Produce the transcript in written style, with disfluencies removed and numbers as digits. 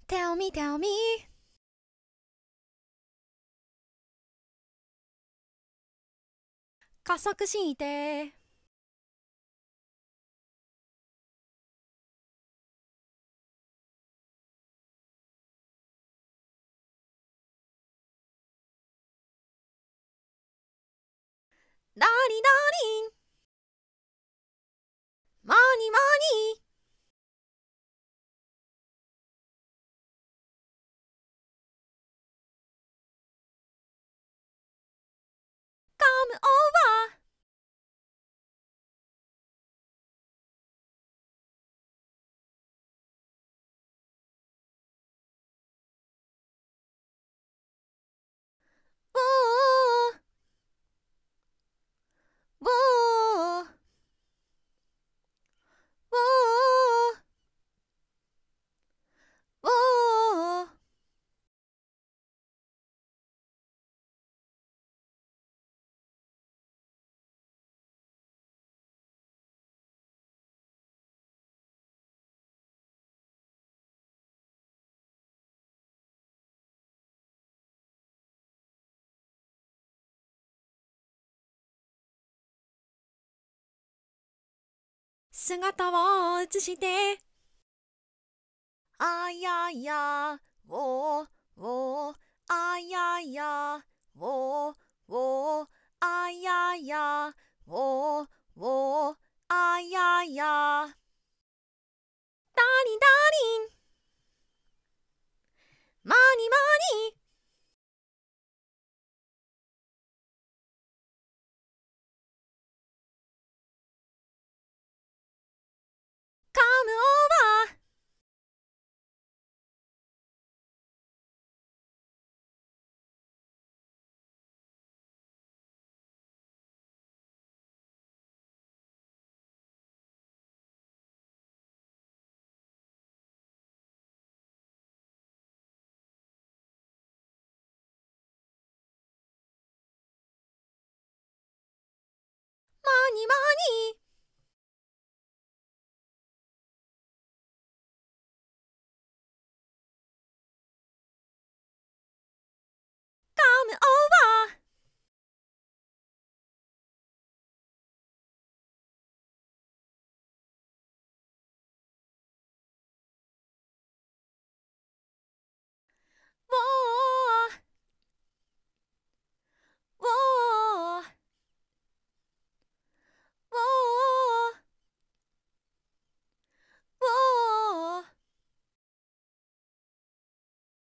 Tell me, tell me. 加速してダリダリンマニマニカムオーバーウォーウォーウォーウォー姿を映してあややおおあややおおあややおおあややダリダリンマニマニカムオーバーマニマニ